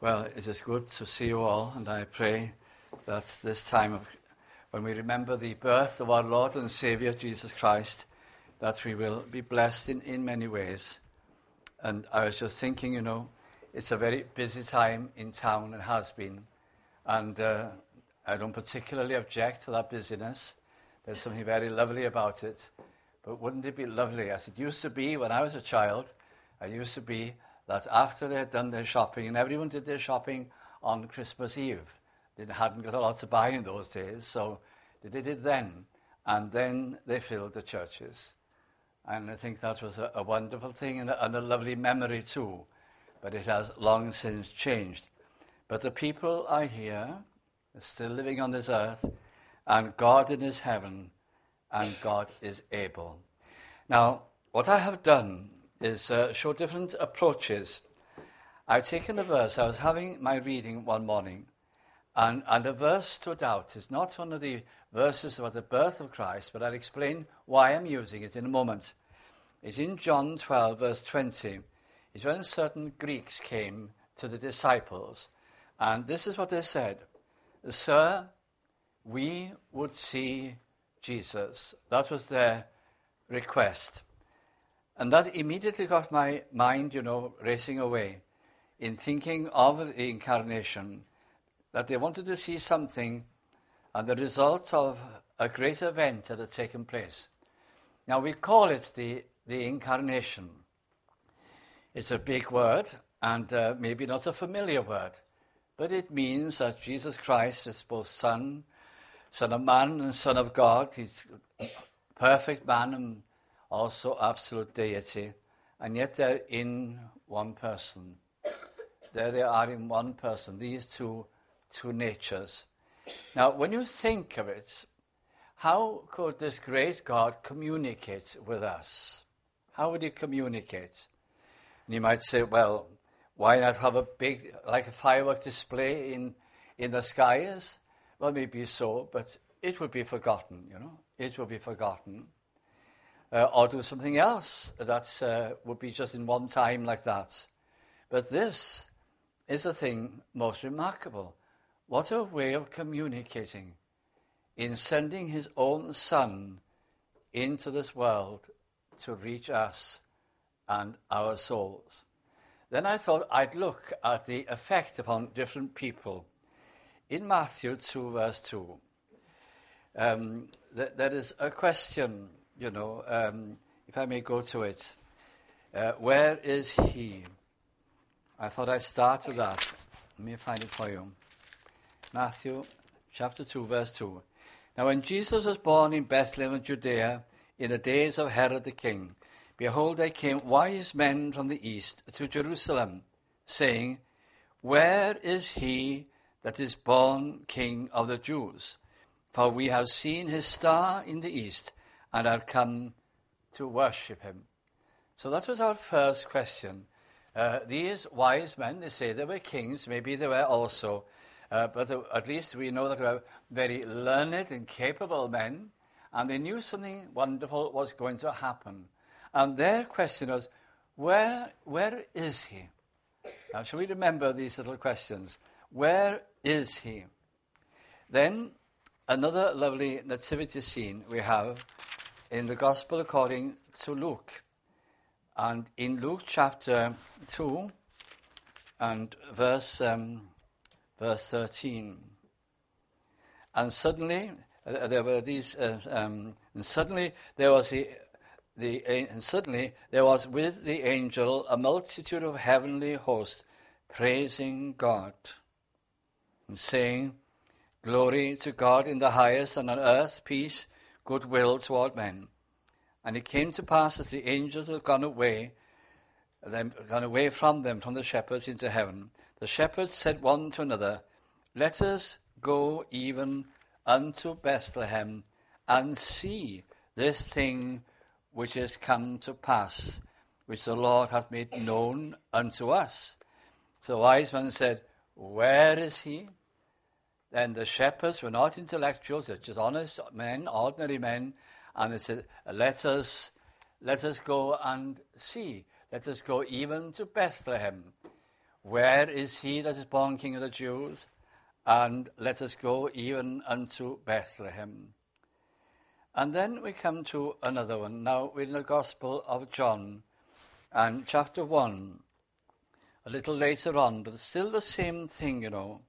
Well, it is good to see you all, and I pray that this time when we remember the birth of our Lord and Saviour, Jesus Christ, that we will be blessed in many ways. And I was just thinking, it's a very busy time in town, and has been. And I don't particularly object to that busyness. There's something very lovely about it. But wouldn't it be lovely, as it used to be when I was a child, that after they had done their shopping, and everyone did their shopping on Christmas Eve. They hadn't got a lot to buy in those days, so they did it then. And then they filled the churches. And I think that was a wonderful thing and a lovely memory too. But it has long since changed. But the people are here, they're still living on this earth, and God in his heaven, and God is able. Now, what I have done is show different approaches. I've taken a verse. I was having my reading one morning, and a verse stood out. It's not one of the verses about the birth of Christ, but I'll explain why I'm using it in a moment. It's in John 12, verse 20. It's when certain Greeks came to the disciples, and this is what they said. Sir, we would see Jesus. That was their request. And that immediately got my mind, racing away in thinking of the incarnation, that they wanted to see something and the result of a great event that had taken place. Now, we call it the incarnation. It's a big word and maybe not a familiar word, but it means that Jesus Christ is both Son of man and Son of God. He's perfect man and also absolute deity, and yet they're in one person. There they are in one person, these two natures. Now, when you think of it, how could this great God communicate with us? How would he communicate? And you might say, well, why not have a big, like a firework display in the skies? Well, maybe so, but it would be forgotten, It would be forgotten. Or do something else that would be just in one time like that. But this is the thing most remarkable. What a way of communicating in sending his own Son into this world to reach us and our souls. Then I thought I'd look at the effect upon different people. In Matthew 2, verse 2, there is a question, if I may go to it. Where is he? I thought I'd start with that. Let me find it for you. Matthew chapter 2, verse 2. Now when Jesus was born in Bethlehem of Judea, in the days of Herod the king, behold, there came wise men from the east to Jerusalem, saying, Where is he that is born King of the Jews? For we have seen his star in the east, and are come to worship him. So that was our first question. These wise men, they say they were kings, maybe they were also, but at least we know that they were very learned and capable men, and they knew something wonderful was going to happen. And their question was, where is he? Now, shall we remember these little questions? Where is he? Then, another lovely nativity scene we have in the Gospel according to Luke. And in Luke chapter 2 and verse 13. And suddenly there were these, and suddenly there was there was with the angel a multitude of heavenly hosts praising God and saying, Glory to God in the highest, and on earth peace, goodwill toward men. And it came to pass as the angels had gone away from them, from the shepherds into heaven, the shepherds said one to another, Let us go even unto Bethlehem, and see this thing which is come to pass, which the Lord hath made known unto us. So the wise men said, Where is he? Then the shepherds were not intellectuals, they're just honest men, ordinary men, and they said, let us go and see. Let us go even to Bethlehem. where is he that is born King of the Jews? And let us go even unto Bethlehem. And then we come to another one. Now we're in the Gospel of John, and chapter 1, a little later on, but still the same thing,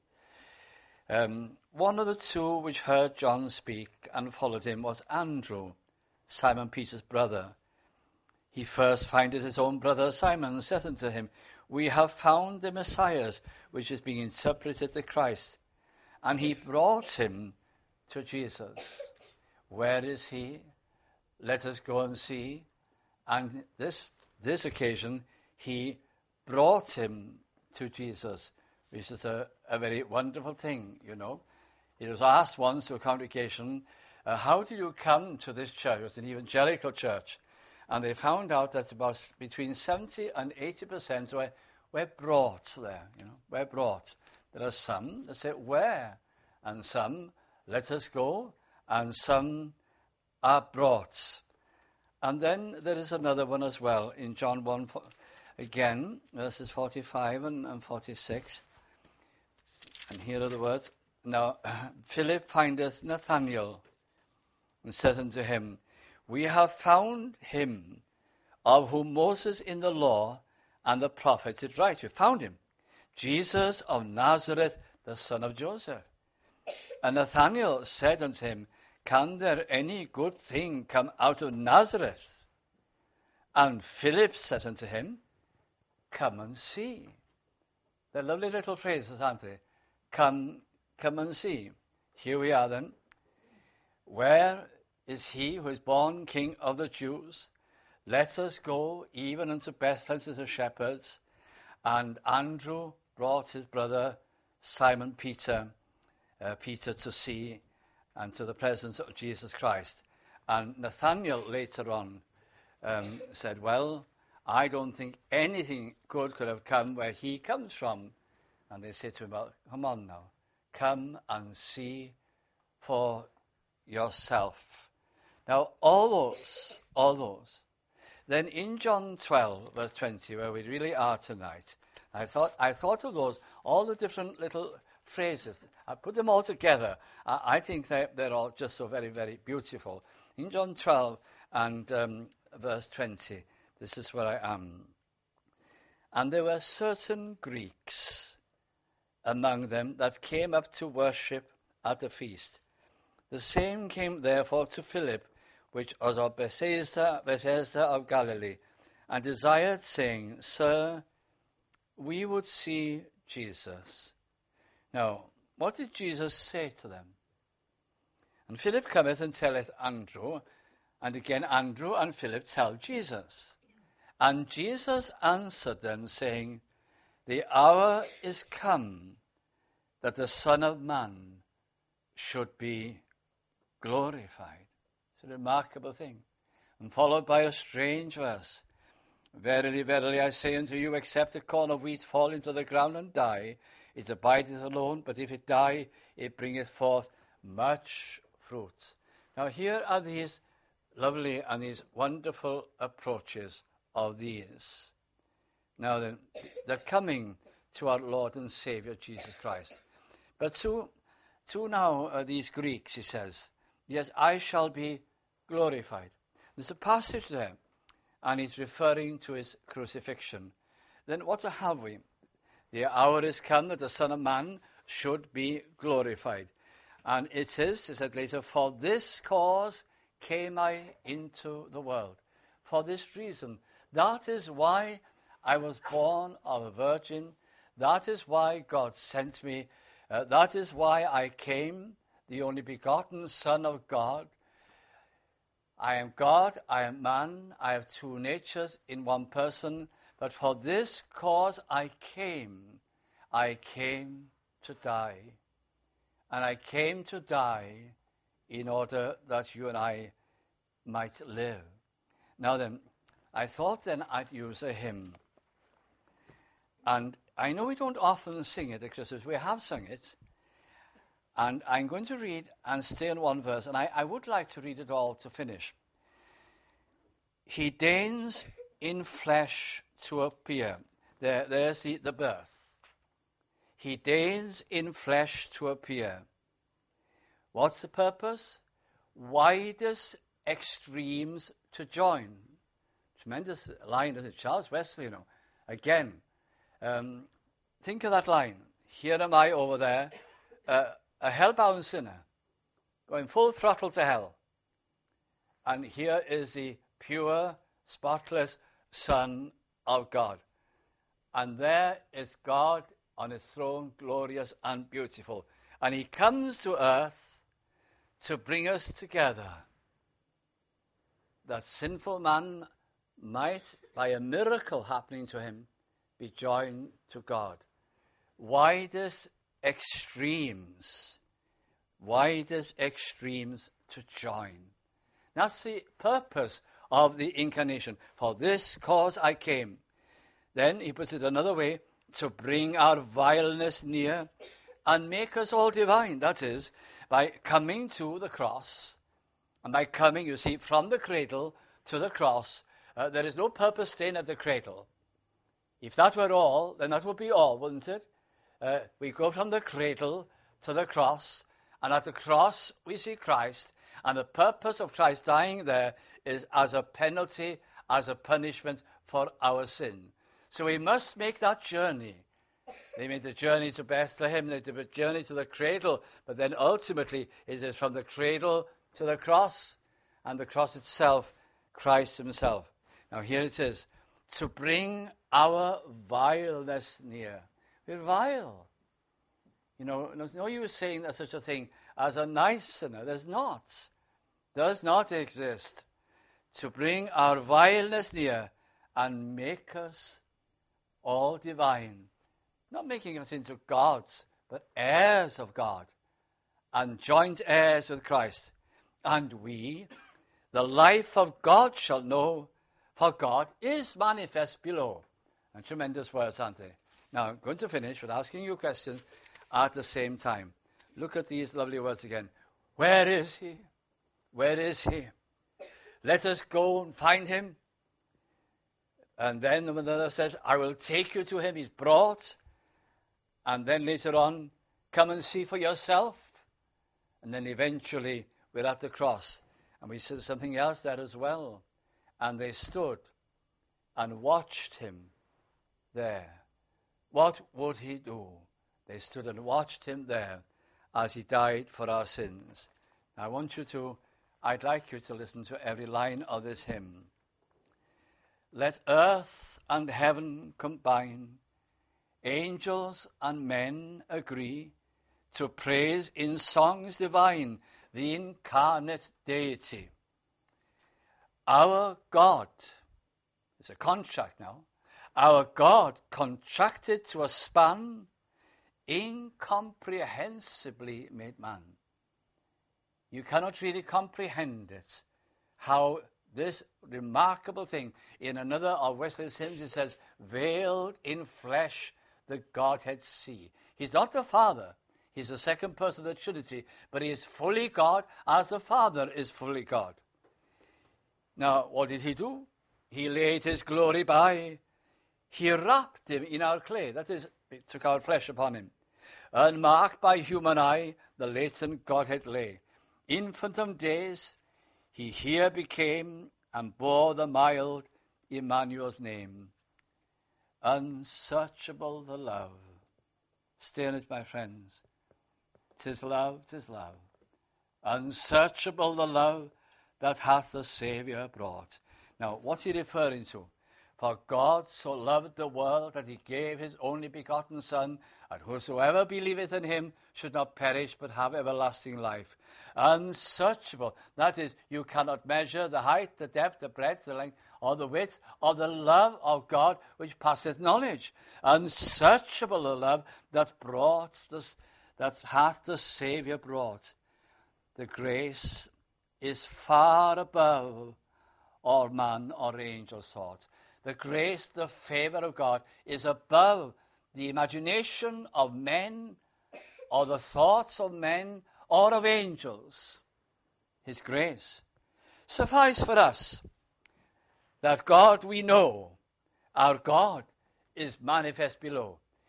One of the two which heard John speak and followed him was Andrew, Simon Peter's brother. He first findeth his own brother Simon, and said unto him, We have found the Messiah, which is being interpreted the Christ. And he brought him to Jesus. Where is he? Let us go and see. And this occasion, he brought him to Jesus, which is a very wonderful thing, He was asked once to a congregation, how do you come to this church? It was an evangelical church. And they found out that about between 70 and 80% were brought there, were brought. There are some that say, where? And some, let us go. And some are brought. And then there is another one as well in John 1, again, verses 45 and 46. And here are the words. Now, Philip findeth Nathanael, and saith unto him, We have found him, of whom Moses in the law and the prophets did write. We found him, Jesus of Nazareth, the son of Joseph. And Nathanael said unto him, Can there any good thing come out of Nazareth? And Philip said unto him, Come and see. They're lovely little phrases, aren't they? Come and see. Here we are then. Where is he who is born King of the Jews? Let us go even unto Bethlehem to the shepherds. And Andrew brought his brother Simon Peter to see and to the presence of Jesus Christ. And Nathanael later on said, well, I don't think anything good could have come where he comes from. And they said to him, well, come on now, come and see for yourself. Now, all those. Then in John 12, verse 20, where we really are tonight, I thought of those, all the different little phrases. I put them all together. I think they're all just so very, very beautiful. In John 12 and verse 20, this is where I am. And there were certain Greeks among them that came up to worship at the feast. The same came therefore to Philip, which was of Bethesda of Galilee, and desired, saying, Sir, we would see Jesus. Now, what did Jesus say to them? And Philip cometh and telleth Andrew, and again Andrew and Philip tell Jesus. And Jesus answered them, saying, The hour is come that the Son of Man should be glorified. It's a remarkable thing. And followed by a strange verse. Verily, verily, I say unto you, except a corn of wheat fall into the ground and die, it abideth alone, but if it die, it bringeth forth much fruit. Now here are these lovely and these wonderful approaches of these. Now then, they're coming to our Lord and Savior, Jesus Christ. But to now these Greeks, he says, yes, I shall be glorified. There's a passage there, and he's referring to his crucifixion. Then what have we? The hour is come that the Son of Man should be glorified. And it is, he said later, for this cause came I into the world. For this reason. That is why I was born of a virgin. That is why God sent me. That is why I came, the only begotten Son of God. I am God, I am man, I have two natures in one person, but for this cause I came to die. And I came to die in order that you and I might live. Now then, I thought then I'd use a hymn. And I know we don't often sing it at Christmas. We have sung it. And I'm going to read and stay on one verse. And I would like to read it all to finish. He deigns in flesh to appear. There's the birth. he deigns in flesh to appear. What's the purpose? Widest extremes to join. Tremendous line, isn't it? Charles Wesley, Again, think of that line. Here am I over there, a hell-bound sinner, going full throttle to hell. And here is the pure, spotless Son of God. And there is God on his throne, glorious and beautiful. And he comes to earth to bring us together. That sinful man might, by a miracle happening to him, be joined to God. Widest extremes to join. That's the purpose of the incarnation. For this cause I came. Then he puts it another way, to bring our vileness near and make us all divine. That is, by coming to the cross. And by coming, you see, from the cradle to the cross, there is no purpose staying at the cradle. If that were all, then that would be all, wouldn't it? We go from the cradle to the cross, and at the cross we see Christ, and the purpose of Christ dying there is as a penalty, as a punishment for our sin. So we must make that journey. They made the journey to Bethlehem, they did the journey to the cradle, but then ultimately it is from the cradle to the cross, and the cross itself, Christ himself. Now here it is, to bring our vileness near. We're vile. There's no use saying there's such a thing as a nice sinner. There's not. Does not exist. To bring our vileness near and make us all divine. Not making us into gods, but heirs of God, and joint heirs with Christ. And we, the life of God shall know, for God is manifest below. And tremendous words, aren't they? Now, I'm going to finish with asking you questions at the same time. Look at these lovely words again. Where is he? Where is he? Let us go and find him. And then the mother says, I will take you to him. He's brought. And then later on, come and see for yourself. And then eventually, we're at the cross. And we see something else there as well. And they stood and watched him there. What would he do? They stood and watched him there as he died for our sins. Now, I'd like you to listen to every line of this hymn. Let earth and heaven combine, angels and men agree, to praise in songs divine the incarnate deity. Our God, it's a contract now, our God contracted to a span, incomprehensibly made man. You cannot really comprehend it, how this remarkable thing, in another of Wesley's hymns, it says, veiled in flesh the Godhead see. He's not the Father. He's the second person of the Trinity, but he is fully God as the Father is fully God. Now, what did he do? He laid his glory by. He wrapped him in our clay. That is, he took our flesh upon him. Unmarked by human eye, the latent Godhead lay. Infant of days, he here became and bore the mild Emmanuel's name. Unsearchable the love. Stay in it, my friends. 'Tis love, 'tis love. Unsearchable the love that hath the Saviour brought. Now, what's he referring to? For God so loved the world that he gave his only begotten Son, and whosoever believeth in him should not perish but have everlasting life. Unsearchable, that is, you cannot measure the height, the depth, the breadth, the length, or the width of the love of God which passeth knowledge. Unsearchable the love that hath the Saviour brought. The grace is far above all man or angel's thought. The grace, the favor of God is above the imagination of men or the thoughts of men or of angels. His grace. Suffice for us that God we know, our God is manifest below.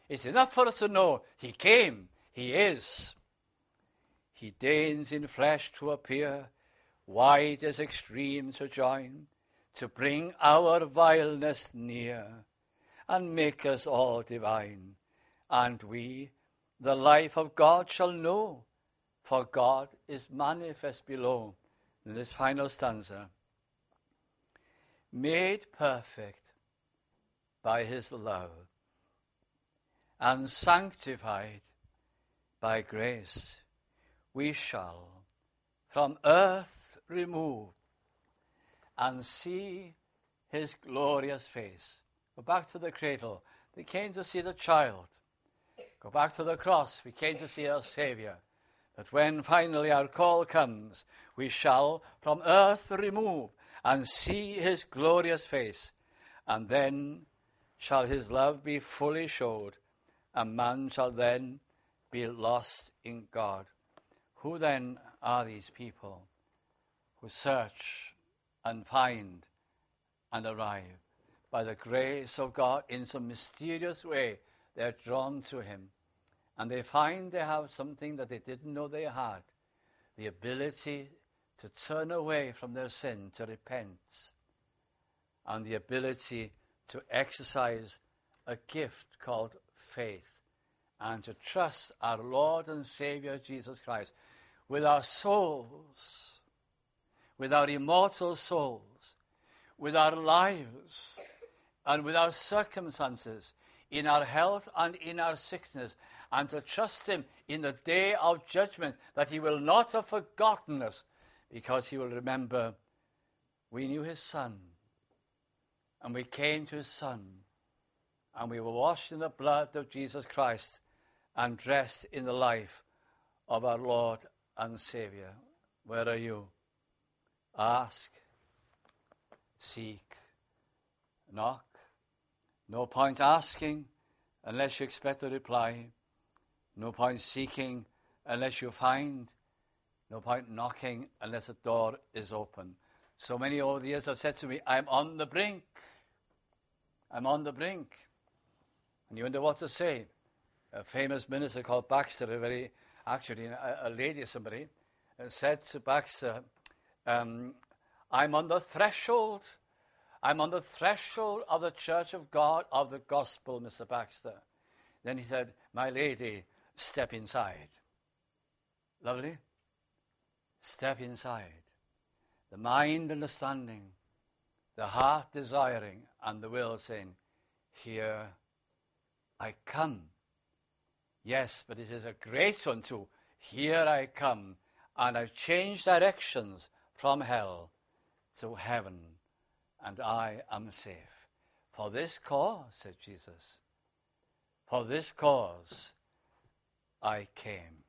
It's enough for us to know he came, he is. He deigns in flesh to appear, wide as extreme to join, to bring our vileness near, and make us all divine. And we the life of God shall know, for God is manifest below. In this final stanza, made perfect by his love, and sanctified by grace, we shall from earth remove and see his glorious face. Go back to the cradle. They came to see the child. Go back to the cross. We came to see our Saviour. But when finally our call comes, we shall from earth remove and see his glorious face. And then shall his love be fully showed, and man shall then be lost in God. Who then are these people who search and find and arrive? By the grace of God, in some mysterious way, they're drawn to him. And they find they have something that they didn't know they had. The ability to turn away from their sin, to repent. And the ability to exercise a gift called faith. And to trust our Lord and Saviour Jesus Christ with our souls, with our immortal souls, with our lives, and with our circumstances, in our health and in our sickness, and to trust him in the day of judgment, that he will not have forgotten us, because he will remember we knew his Son, and we came to his Son, and we were washed in the blood of Jesus Christ and dressed in the life of our Lord and Saviour. Where are you? Ask, seek, knock. No point asking unless you expect a reply. No point seeking unless you find. No point knocking unless the door is open. So many over the years have said to me, I'm on the brink. I'm on the brink. And you wonder what to say. A famous minister called Baxter, a lady, somebody, said to Baxter, I'm on the threshold. I'm on the threshold of the church of God, of the gospel, Mr. Baxter. Then he said, my lady, step inside. Lovely. Step inside. The mind understanding, the heart desiring, and the will saying, here I come. Yes, but it is a great one too. Here I come, and I've changed directions from hell to heaven, and I am safe. For this cause, said Jesus, for this cause I came.